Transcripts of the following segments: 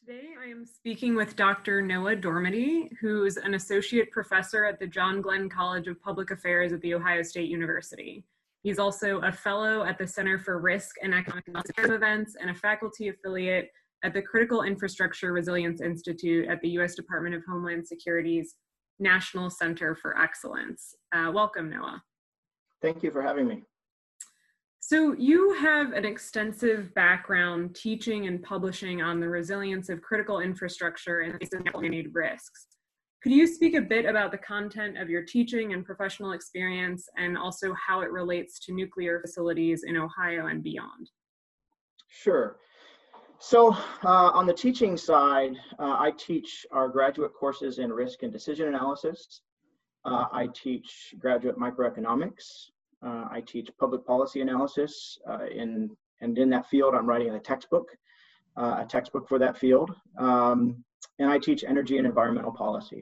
Today I am speaking with Dr. Noah Dormady, who's an associate professor at the John Glenn College of Public Affairs at The Ohio State University. He's also a fellow at the Center for Risk and Economic Analysis of Events and a faculty affiliate at the Critical Infrastructure Resilience Institute at the U.S. Department of Homeland Security's National Center for Excellence. Welcome, Noah. Thank you for having me. So you have an extensive background teaching and publishing on the resilience of critical infrastructure in the face of man-made risks. Could you speak a bit about the content of your teaching and professional experience, and also how it relates to nuclear facilities in Ohio and beyond? Sure. So on the teaching side, I teach our graduate courses in risk and decision analysis. I teach graduate microeconomics. I teach public policy analysis, and in that field, I'm writing a textbook for that field. And I teach energy and environmental policy.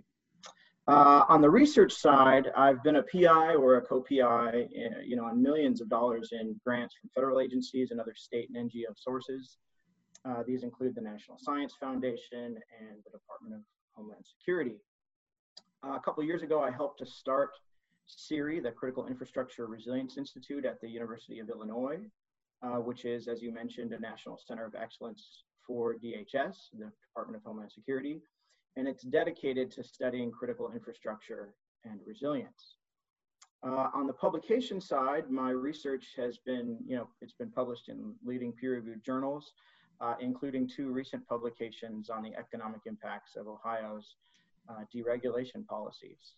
On the research side, I've been a PI or a co-PI, on millions of dollars in grants from federal agencies and other state and NGO sources. These include the National Science Foundation and the Department of Homeland Security. A couple of years ago, I helped to start CIRI, the Critical Infrastructure Resilience Institute at the University of Illinois, which is, as you mentioned, a National Center of Excellence for DHS, the Department of Homeland Security, and it's dedicated to studying critical infrastructure and resilience. On the publication side, my research has been, it's been published in leading peer-reviewed journals, including 2 recent publications on the economic impacts of Ohio's deregulation policies.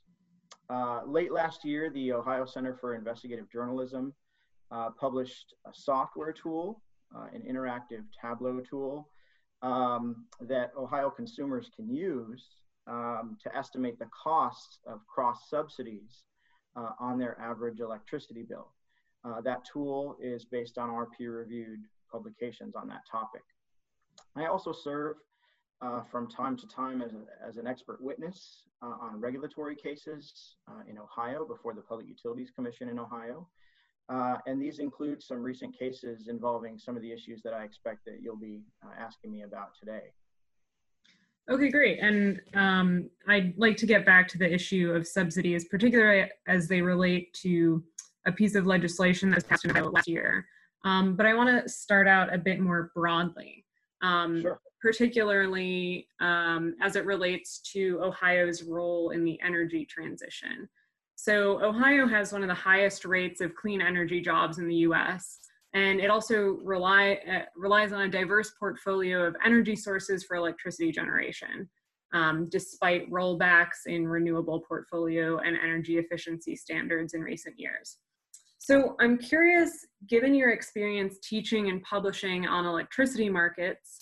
Late last year, the Ohio Center for Investigative Journalism published a software tool, an interactive Tableau tool that Ohio consumers can use to estimate the costs of cross subsidies on their average electricity bill. That tool is based on our peer-reviewed publications on that topic. I also serve from time to time as an expert witness on regulatory cases in Ohio before the Public Utilities Commission in Ohio. And these include some recent cases involving some of the issues that I expect that you'll be asking me about today. Okay, great. And I'd like to get back to the issue of subsidies, particularly as they relate to a piece of legislation that was passed in Ohio last year. But I want to start out a bit more broadly. Sure. Particularly as it relates to Ohio's role in the energy transition. So Ohio has one of the highest rates of clean energy jobs in the US, and it also relies on a diverse portfolio of energy sources for electricity generation, despite rollbacks in renewable portfolio and energy efficiency standards in recent years. So I'm curious, given your experience teaching and publishing on electricity markets,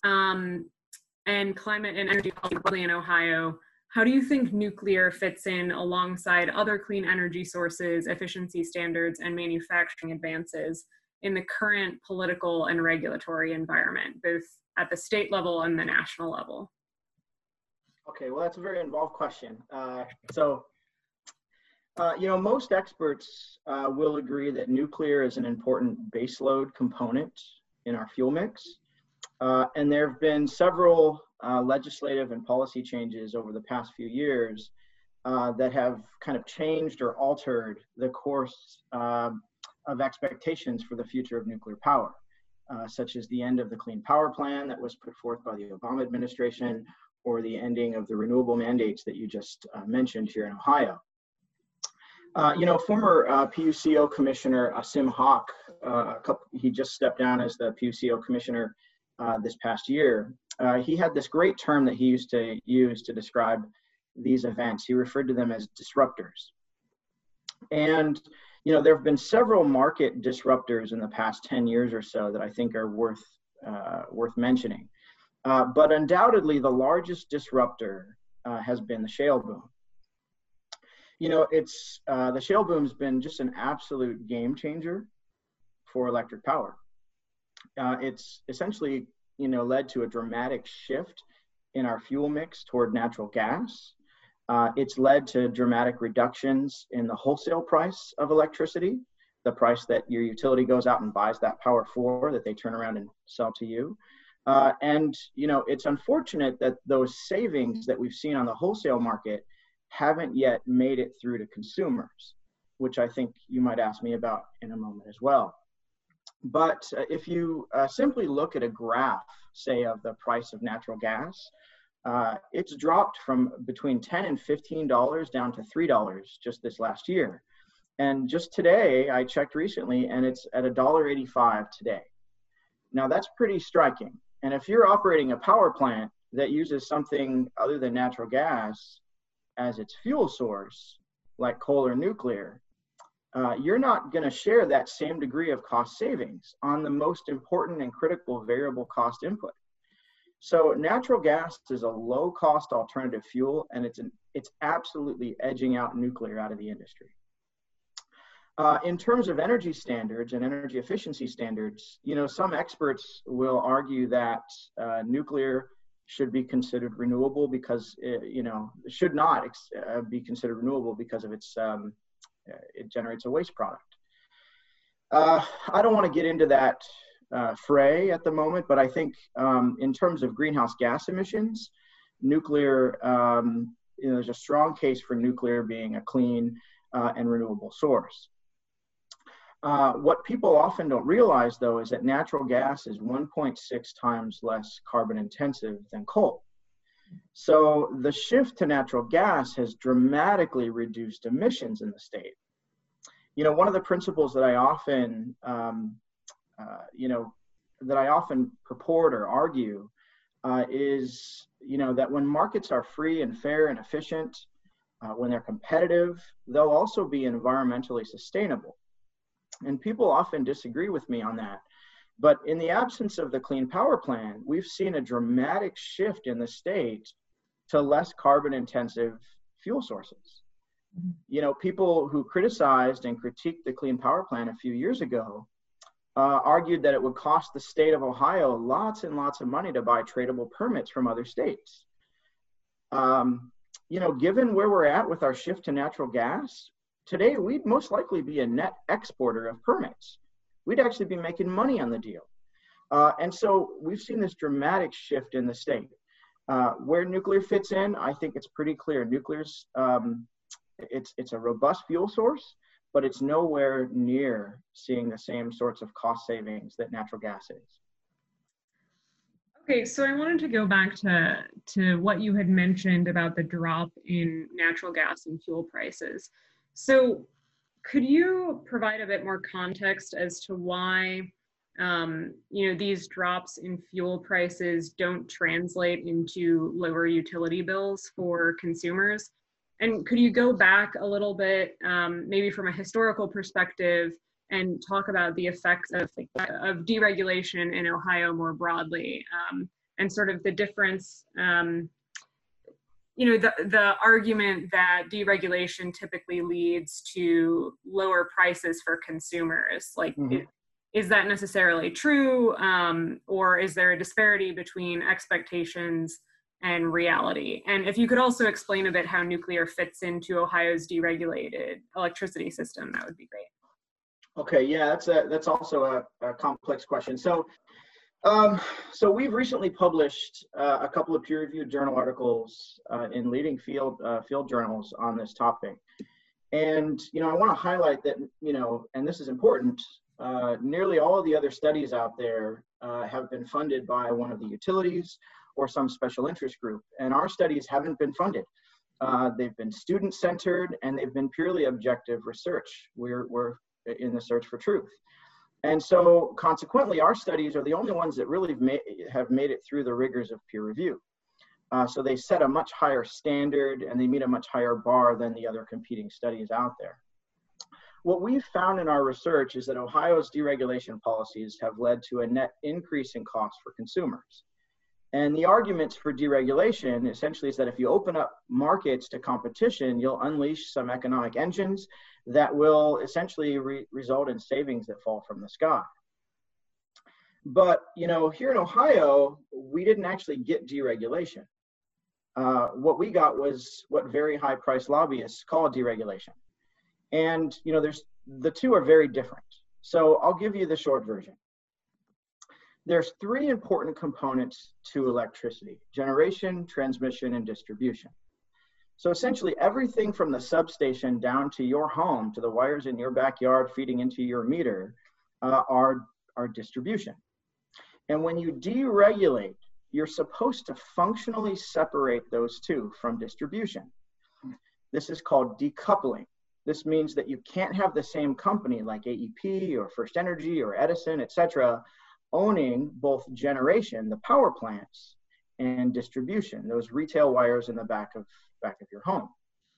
and climate and energy policy broadly in Ohio, how do you think nuclear fits in alongside other clean energy sources, efficiency standards, and manufacturing advances in the current political and regulatory environment, both at the state level and the national level? Okay, well, that's a very involved question. Most experts will agree that nuclear is an important baseload component in our fuel mix. And there have been several legislative and policy changes over the past few years that have kind of changed or altered the course of expectations for the future of nuclear power, such as the end of the Clean Power Plan that was put forth by the Obama administration, or the ending of the renewable mandates that you just mentioned here in Ohio. Former PUCO Commissioner Sim Hawk, he just stepped down as the PUCO Commissioner this past year. He had this great term that he used to use to describe these events. He referred to them as disruptors. And, there have been several market disruptors in the past 10 years or so that I think are worth mentioning. But undoubtedly, the largest disruptor has been the shale boom. The shale boom's been just an absolute game changer for electric power. It's essentially, led to a dramatic shift in our fuel mix toward natural gas. It's led to dramatic reductions in the wholesale price of electricity, the price that your utility goes out and buys that power for, that they turn around and sell to you. And, you know, it's unfortunate that those savings that we've seen on the wholesale market haven't yet made it through to consumers, which I think you might ask me about in a moment as well. But if you simply look at a graph, say, of the price of natural gas, it's dropped from between $10 and $15 down to $3 just this last year. And just today, I checked recently, and it's at $1.85 today. Now, that's pretty striking. And if you're operating a power plant that uses something other than natural gas as its fuel source, like coal or nuclear, you're not going to share that same degree of cost savings on the most important and critical variable cost input. So natural gas is a low-cost alternative fuel, and it's absolutely edging out nuclear out of the industry. In terms of energy standards and energy efficiency standards, you know, some experts will argue that nuclear should be considered renewable because, you know, should not be considered renewable because of its, it generates a waste product. I don't want to get into that fray at the moment, but I think in terms of greenhouse gas emissions, nuclear, you know, there's a strong case for nuclear being a clean and renewable source. What people often don't realize, though, is that natural gas is 1.6 times less carbon intensive than coal. So the shift to natural gas has dramatically reduced emissions in the state. You know, one of the principles that I often, that I often purport or argue is, you know, that when markets are free and fair and efficient, when they're competitive, they'll also be environmentally sustainable. And people often disagree with me on that. But in the absence of the Clean Power Plan, we've seen a dramatic shift in the state to less carbon intensive fuel sources. You know, people who criticized and critiqued the Clean Power Plan a few years ago argued that it would cost the state of Ohio lots and lots of money to buy tradable permits from other states. You know, given where we're at with our shift to natural gas, today we'd most likely be a net exporter of permits. We'd actually be making money on the deal. And so we've seen this dramatic shift in the state. Where nuclear fits in, I think it's pretty clear. Nuclear's, it's a robust fuel source, but it's nowhere near seeing the same sorts of cost savings that natural gas is. Okay, so I wanted to go back to what you had mentioned about the drop in natural gas and fuel prices. So could you provide a bit more context as to why you know, these drops in fuel prices don't translate into lower utility bills for consumers? And could you go back a little bit, maybe from a historical perspective, and talk about the effects of deregulation in Ohio more broadly, and sort of the difference, you know, the argument that deregulation typically leads to lower prices for consumers. Like, is that necessarily true? Or is there a disparity between expectations and reality? And if you could also explain a bit how nuclear fits into Ohio's deregulated electricity system, that would be great. Okay, yeah, that's also a complex question. So we've recently published a couple of peer-reviewed journal articles in leading field journals on this topic. And, you know, I want to highlight that, you know, and this is important, nearly all of the other studies out there have been funded by one of the utilities or some special interest group. And our studies haven't been funded. They've been student-centered, and they've been purely objective research. We're in the search for truth. And so consequently, our studies are the only ones that really have made it through the rigors of peer review. So they set a much higher standard, and they meet a much higher bar than the other competing studies out there. What we've found in our research is that Ohio's deregulation policies have led to a net increase in costs for consumers. And the arguments for deregulation essentially is that if you open up markets to competition, you'll unleash some economic engines that will essentially result in savings that fall from the sky. But, you know, here in Ohio, we didn't actually get deregulation. What we got was what very high price lobbyists call deregulation. And, you know, the two are very different. So I'll give you the short version. there's three important components to electricity: generation, transmission, and distribution. So essentially everything from the substation down to your home, to the wires in your backyard feeding into your meter, are distribution. And when you deregulate, you're supposed to functionally separate those two from distribution. This is called decoupling. This means that you can't have the same company like AEP or First Energy or Edison, et cetera, owning both generation, the power plants, and distribution, those retail wires in the back of your home.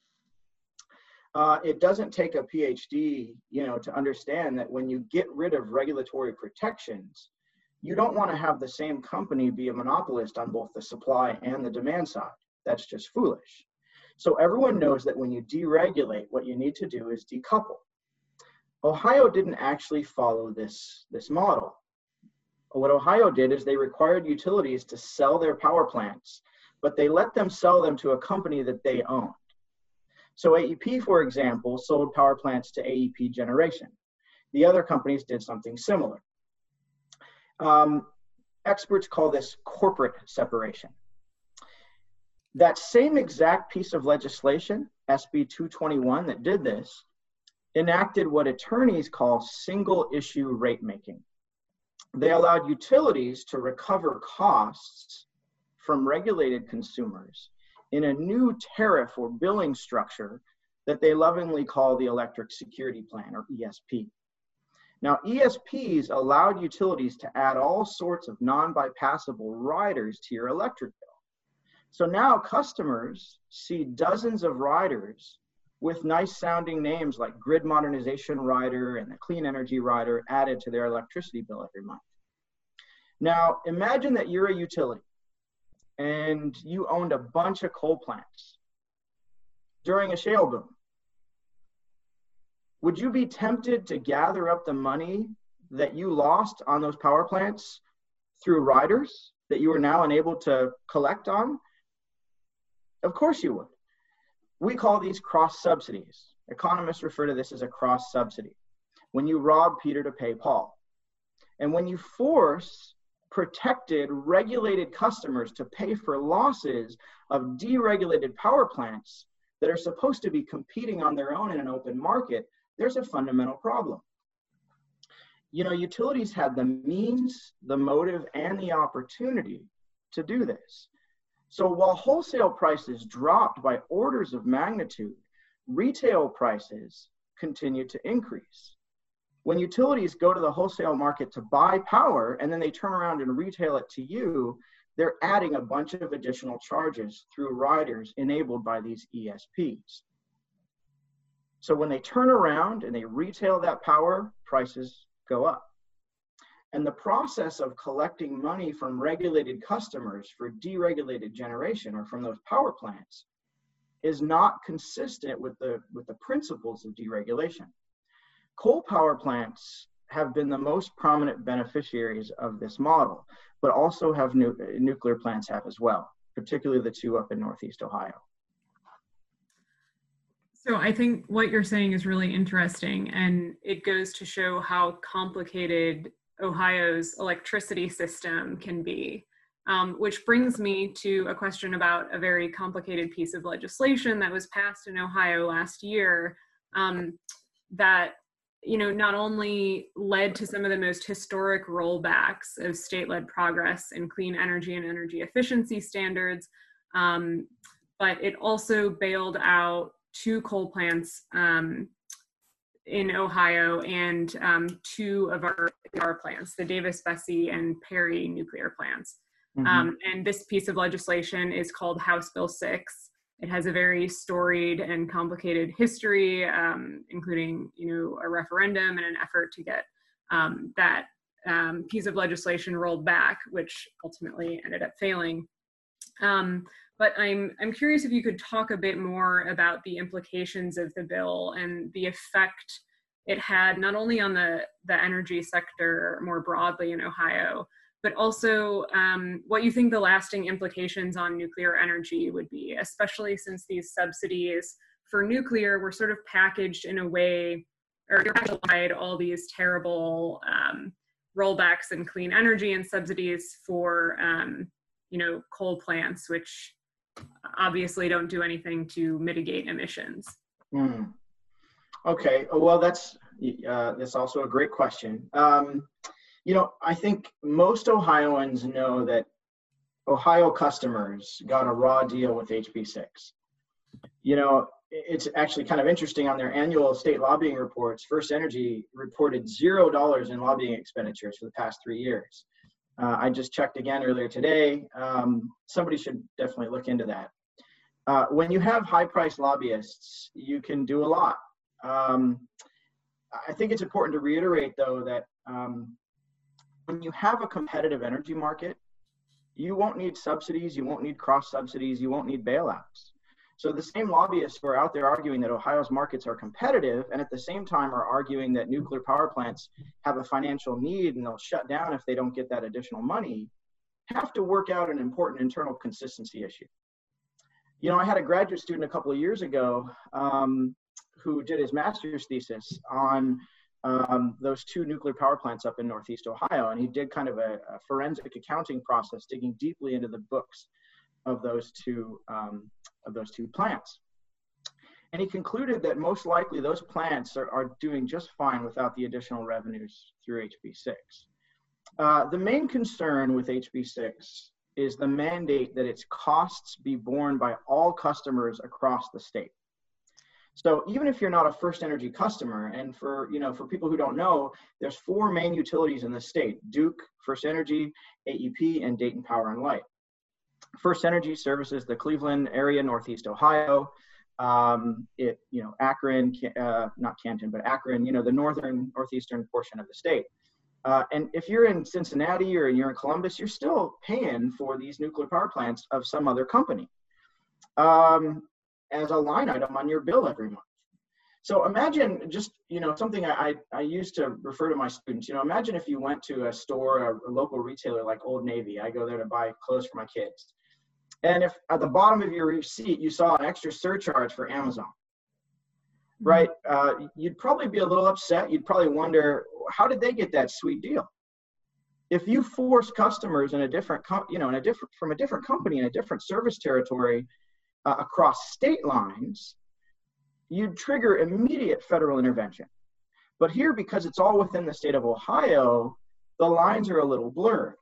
It doesn't take a PhD, to understand that when you get rid of regulatory protections, you don't want to have the same company be a monopolist on both the supply and the demand side. That's just foolish. So everyone knows that when you deregulate, what you need to do is decouple. Ohio didn't actually follow this model. What Ohio did is they required utilities to sell their power plants, but they let them sell them to a company that they owned. So AEP, for example, sold power plants to AEP Generation. The other companies did something similar. Experts call this corporate separation. That same exact piece of legislation, SB 221, that did this, enacted what attorneys call single issue rate making. They allowed utilities to recover costs from regulated consumers in a new tariff or billing structure that they lovingly call the Electric Security Plan, or ESP. Now, ESPs allowed utilities to add all sorts of non-bypassable riders to your electric bill. So now customers see dozens of riders with nice sounding names like Grid Modernization Rider and the Clean Energy Rider added to their electricity bill every month. Now, imagine that you're a utility and you owned a bunch of coal plants during a shale boom. Would you be tempted to gather up the money that you lost on those power plants through riders that you are now unable to collect on? Of course you would. We call these cross subsidies. Economists refer to this as a cross subsidy. When you rob Peter to pay Paul. And when you force protected, regulated customers to pay for losses of deregulated power plants that are supposed to be competing on their own in an open market, there's a fundamental problem. Utilities had the means, the motive, and the opportunity to do this. So while wholesale prices dropped by orders of magnitude, retail prices continued to increase. When utilities go to the wholesale market to buy power and then they turn around and retail it to you, they're adding a bunch of additional charges through riders enabled by these ESPs. So when they turn around and they retail that power, prices go up. And the process of collecting money from regulated customers for deregulated generation or from those power plants is not consistent with the principles of deregulation. Coal power plants have been the most prominent beneficiaries of this model, but also have nuclear plants have as well, particularly the two up in Northeast Ohio. So I think what you're saying is really interesting, and it goes to show how complicated Ohio's electricity system can be, which brings me to a question about a very complicated piece of legislation that was passed in Ohio last year that not only led to some of the most historic rollbacks of state-led progress in clean energy and energy efficiency standards, but it also bailed out 2 coal plants in Ohio and 2 of our power plants, the Davis-Besse and Perry nuclear plants. Mm-hmm. And this piece of legislation is called House Bill 6. It has a very storied and complicated history, including a referendum and an effort to get that piece of legislation rolled back, which ultimately ended up failing. But I'm curious if you could talk a bit more about the implications of the bill and the effect it had not only on the energy sector more broadly in Ohio, but also what you think the lasting implications on nuclear energy would be, especially since these subsidies for nuclear were sort of packaged in a way, or applied all these terrible rollbacks in clean energy and subsidies for, coal plants, which obviously don't do anything to mitigate emissions. Mm. Okay, well, that's also a great question. I think most Ohioans know that Ohio customers got a raw deal with HB6. It's actually kind of interesting. On their annual state lobbying reports, FirstEnergy reported $0 in lobbying expenditures for the past 3 years. I just checked again earlier today. Somebody should definitely look into that. When you have high-priced lobbyists, you can do a lot. I think it's important to reiterate, though, that when you have a competitive energy market, you won't need subsidies, you won't need cross-subsidies, you won't need bailouts. So the same lobbyists who are out there arguing that Ohio's markets are competitive and at the same time are arguing that nuclear power plants have a financial need and they'll shut down if they don't get that additional money, have to work out an important internal consistency issue. I had a graduate student a couple of years ago who did his master's thesis on those 2 nuclear power plants up in Northeast Ohio, and he did kind of a forensic accounting process, digging deeply into the books of those two plants. And he concluded that most likely those plants are doing just fine without the additional revenues through HB6. The main concern with HB6 is the mandate that its costs be borne by all customers across the state. So even if you're not a FirstEnergy customer, and for people who don't know, there's 4 main utilities in the state: Duke, FirstEnergy, AEP, and Dayton Power and Light. FirstEnergy services the Cleveland area, Northeast Ohio. Akron, not Canton, but Akron, the northeastern portion of the state. And if you're in Cincinnati or you're in Columbus, you're still paying for these nuclear power plants of some other company as a line item on your bill every month. So imagine just, something I used to refer to my students, imagine if you went to a store, a local retailer like Old Navy. I go there to buy clothes for my kids. And if at the bottom of your receipt, you saw an extra surcharge for Amazon, right? You'd probably be a little upset. You'd probably wonder, how did they get that sweet deal? If you force customers in a different, from a different company in a different service territory across state lines, you'd trigger immediate federal intervention. But here, because it's all within the state of Ohio, the lines are a little blurred.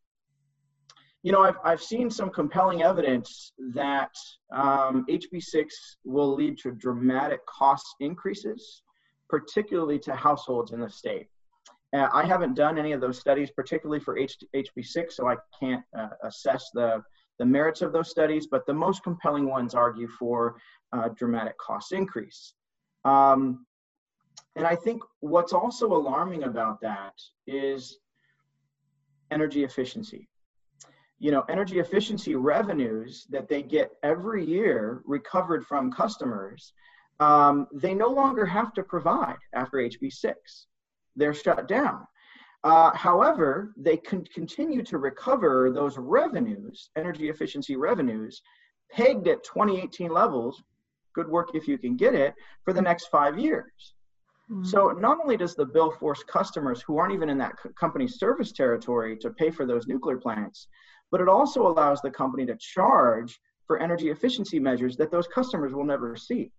I've seen some compelling evidence that HB6 will lead to dramatic cost increases, particularly to households in the state. I haven't done any of those studies, particularly for HB6, so I can't assess the merits of those studies, but the most compelling ones argue for dramatic cost increase. And I think what's also alarming about that is energy efficiency. Energy efficiency revenues that they get every year recovered from customers, they no longer have to provide after HB6. They're shut down. However, they can continue to recover those revenues, energy efficiency revenues, pegged at 2018 levels, good work if you can get it, for the next 5 years. Mm-hmm. So not only does the bill force customers who aren't even in that company's service territory to pay for those nuclear plants, but it also allows the company to charge for energy efficiency measures that those customers will never see.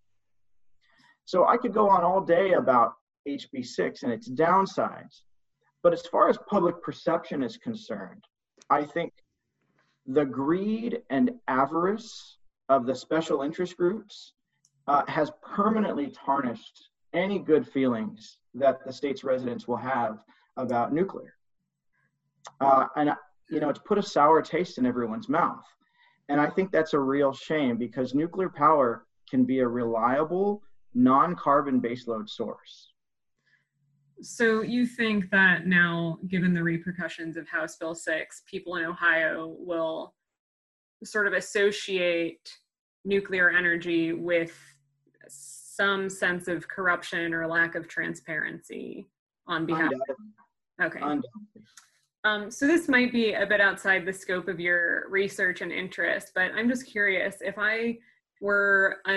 So I could go on all day about HB6 and its downsides, but as far as public perception is concerned, I think the greed and avarice of the special interest groups has permanently tarnished any good feelings that the state's residents will have about nuclear. It's put a sour taste in everyone's mouth. And I think that's a real shame, because nuclear power can be a reliable, non-carbon baseload source. So you think that now, given the repercussions of House Bill 6, people in Ohio will sort of associate nuclear energy with some sense of corruption or lack of transparency on behalf of... Okay. So this might be a bit outside the scope of your research and interest, but I'm just curious, if I were a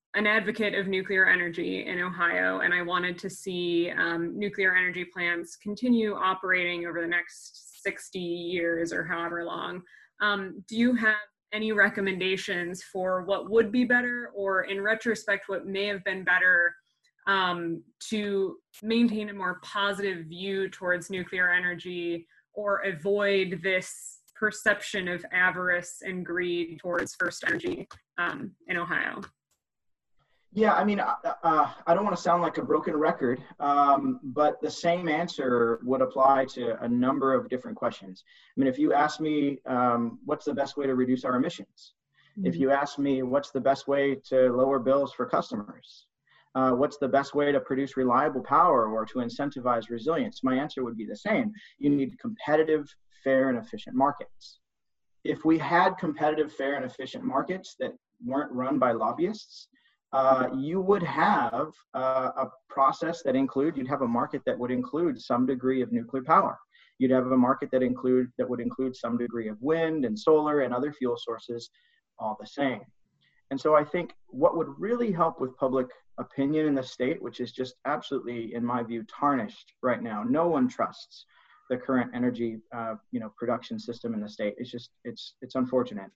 an advocate of nuclear energy in Ohio, and I wanted to see nuclear energy plants continue operating over the next 60 years or however long. Do you have any recommendations for what would be better, or in retrospect, what may have been better to maintain a more positive view towards nuclear energy or avoid this perception of avarice and greed towards First Energy in Ohio? Yeah, I mean, I don't want to sound like a broken record, but the same answer would apply to a number of different questions. I mean, if you ask me, what's the best way to reduce our emissions? If you ask me, what's the best way to lower bills for customers? What's the best way to produce reliable power or to incentivize resilience? My answer would be the same. You need competitive, fair, and efficient markets. If we had competitive, fair, and efficient markets that weren't run by lobbyists, you would have a process that you'd have a market that would include some degree of nuclear power. You'd have a market that would include some degree of wind and solar and other fuel sources, all the same. And so I think what would really help with public opinion in the state, which is just absolutely, in my view, tarnished right now. No one trusts the current energy, production system in the state. It's unfortunate.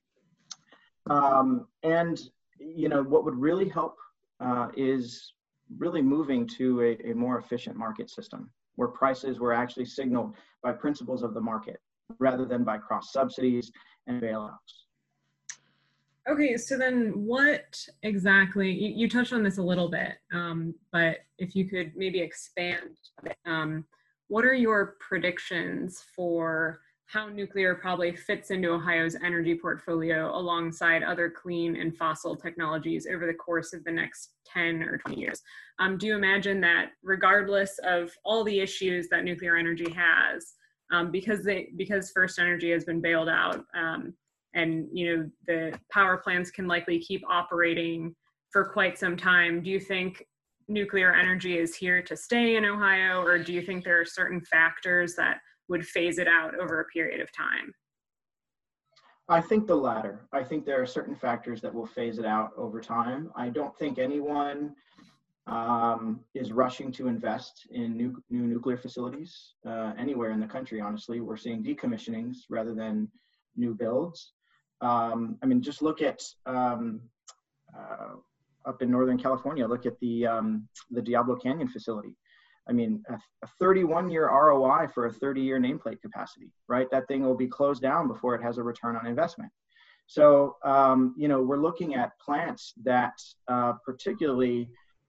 And what would really help is really moving to a more efficient market system where prices were actually signaled by principles of the market rather than by cross subsidies and bailouts. Okay, so then what exactly, you touched on this a little bit, but if you could maybe expand a bit, what are your predictions for how nuclear probably fits into Ohio's energy portfolio alongside other clean and fossil technologies over the course of the next 10 or 20 years? Do you imagine that regardless of all the issues that nuclear energy has, because First Energy has been bailed out, and the power plants can likely keep operating for quite some time, do you think nuclear energy is here to stay in Ohio, or do you think there are certain factors that would phase it out over a period of time? I think the latter. I think there are certain factors that will phase it out over time. I don't think anyone is rushing to invest in new nuclear facilities anywhere in the country, honestly. We're seeing decommissionings rather than new builds. Just look at up in Northern California, look at the Diablo Canyon facility. A 31-year ROI for a 30-year nameplate capacity, right? That thing will be closed down before it has a return on investment. So, we're looking at plants that particularly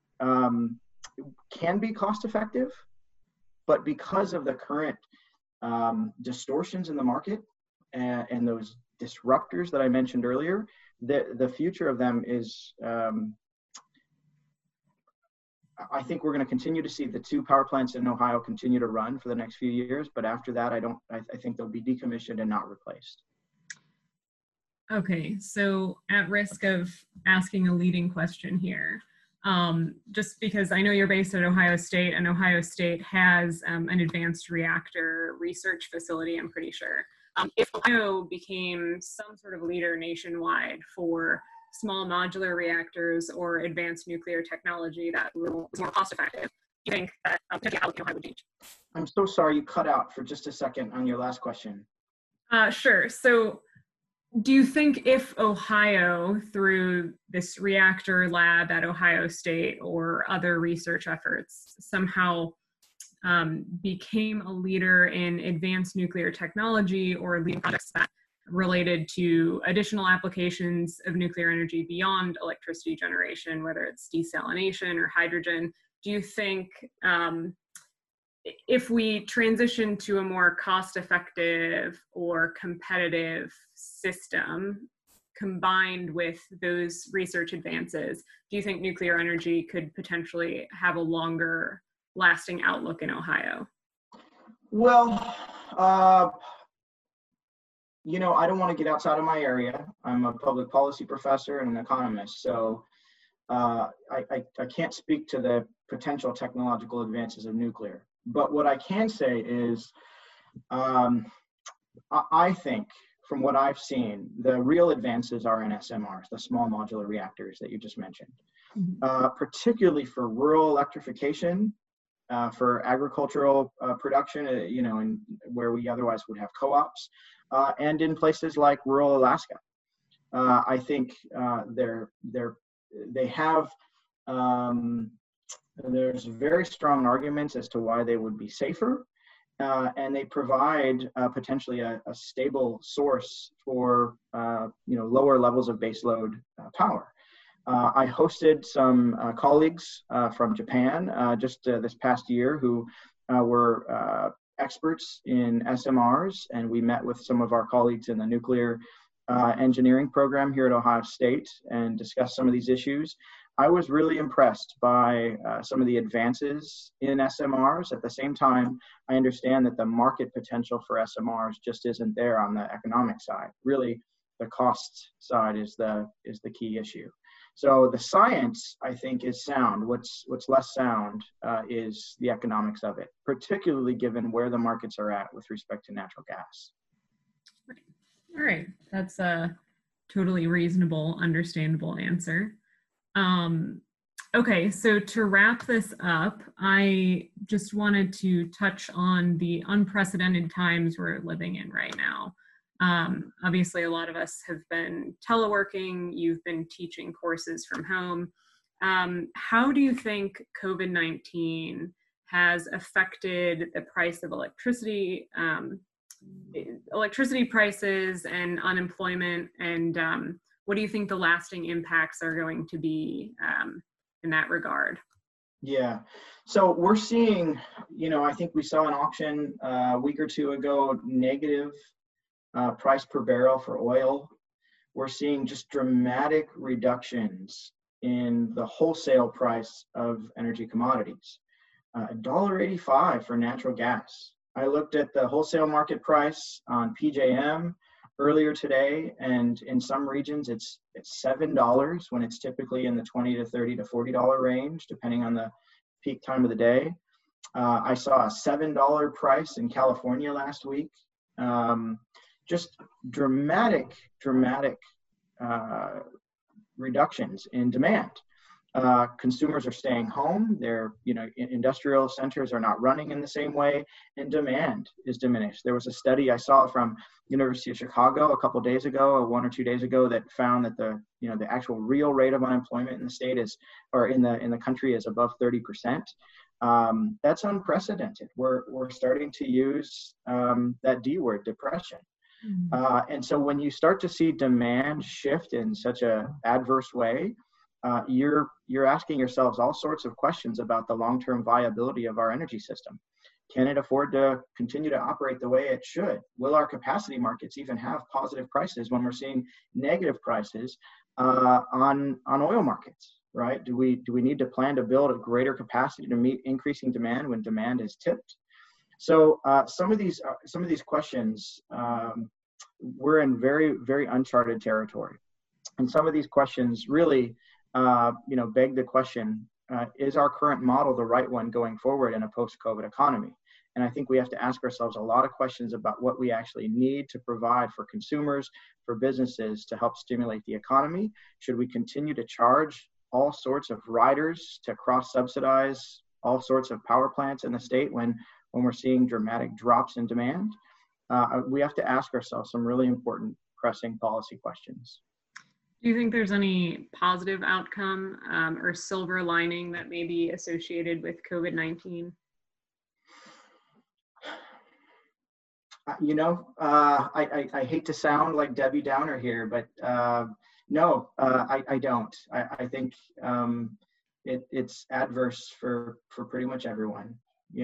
can be cost effective, but because of the current distortions in the market and those disruptors that I mentioned earlier, the future of them is, I think we're going to continue to see the 2 power plants in Ohio continue to run for the next few years, but after that, I think they'll be decommissioned and not replaced. Okay, so at risk of asking a leading question here, just because I know you're based at Ohio State, and Ohio State has an advanced reactor research facility, I'm pretty sure. If Ohio became some sort of leader nationwide for small modular reactors or advanced nuclear technology that was more cost effective, do you think that how Ohio would change? I'm so sorry, you cut out for just a second on your last question. Sure. So do you think if Ohio, through this reactor lab at Ohio State or other research efforts, somehow became a leader in advanced nuclear technology or leading projects that related to additional applications of nuclear energy beyond electricity generation, whether it's desalination or hydrogen, do you think if we transition to a more cost-effective or competitive system combined with those research advances, do you think nuclear energy could potentially have a longer lasting outlook in Ohio? Well, I don't want to get outside of my area. I'm a public policy professor and an economist, so I can't speak to the potential technological advances of nuclear. But what I can say is, I think from what I've seen, the real advances are in SMRs, the small modular reactors that you just mentioned. particularly for rural electrification, for agricultural production, and where we otherwise would have co-ops, and in places like rural Alaska. I think they have there's very strong arguments as to why they would be safer, and they provide potentially a stable source for lower levels of baseload power. I hosted some colleagues from Japan just this past year who were experts in SMRs, and we met with some of our colleagues in the nuclear engineering program here at Ohio State and discussed some of these issues. I was really impressed by some of the advances in SMRs. At the same time, I understand that the market potential for SMRs just isn't there on the economic side. Really, the cost side is the key issue. So the science, I think, is sound. What's less sound is the economics of it, particularly given where the markets are at with respect to natural gas. All right, that's a totally reasonable, understandable answer. Okay, so to wrap this up, I just wanted to touch on the unprecedented times we're living in right now. Obviously, a lot of us have been teleworking, you've been teaching courses from home. How do you think COVID-19 has affected the price of electricity, electricity prices and unemployment, and what do you think the lasting impacts are going to be in that regard? Yeah, so we're seeing, I think we saw an auction a week or two ago, negative price per barrel for oil. We're seeing just dramatic reductions in the wholesale price of energy commodities. $1.85 for natural gas. I looked at the wholesale market price on PJM earlier today, and in some regions it's $7 when it's typically in the $20 to $30 to $40 range, depending on the peak time of the day. I saw a $7 price in California last week. Just dramatic reductions in demand. Consumers are staying home. Industrial centers are not running in the same way, and demand is diminished. There was a study I saw from University of Chicago a couple of days ago, or 1 or 2 days ago, that found that the actual real rate of unemployment in the state in the country is above 30%. That's unprecedented. We're starting to use that D word, depression. And so when you start to see demand shift in such an adverse way, you're asking yourselves all sorts of questions about the long-term viability of our energy system. Can it afford to continue to operate the way it should? Will our capacity markets even have positive prices when we're seeing negative prices on oil markets, right? Do we need to plan to build a greater capacity to meet increasing demand when demand is tipped? So some of these questions, we're in very, very uncharted territory. And some of these questions really beg the question, is our current model the right one going forward in a post-COVID economy? And I think we have to ask ourselves a lot of questions about what we actually need to provide for consumers, for businesses to help stimulate the economy. Should we continue to charge all sorts of riders to cross-subsidize all sorts of power plants in the state when we're seeing dramatic drops in demand? We have to ask ourselves some really important, pressing policy questions. Do you think there's any positive outcome or silver lining that may be associated with COVID-19? I hate to sound like Debbie Downer here, but no, I don't. I think it's adverse for pretty much everyone.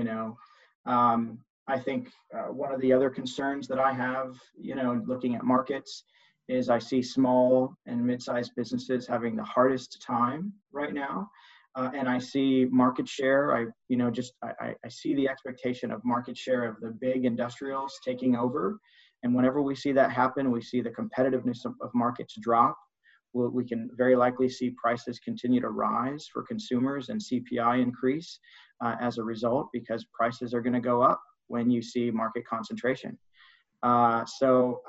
I think one of the other concerns that I have, looking at markets, is I see small and mid-sized businesses having the hardest time right now. And I see market share. I see the expectation of market share of the big industrials taking over. And whenever we see that happen, we see the competitiveness of markets drop. We can very likely see prices continue to rise for consumers and CPI increase as a result, because prices are going to go up when you see market concentration. So,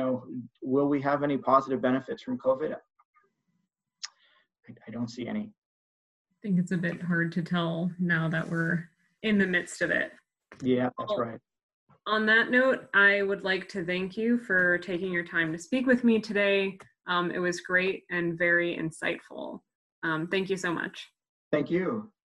will we have any positive benefits from COVID? I don't see any. think it's a bit hard to tell now that we're in the midst of it. Yeah, that's right. On that note, I would like to thank you for taking your time to speak with me today. It was great and very insightful. Thank you so much. Thank you.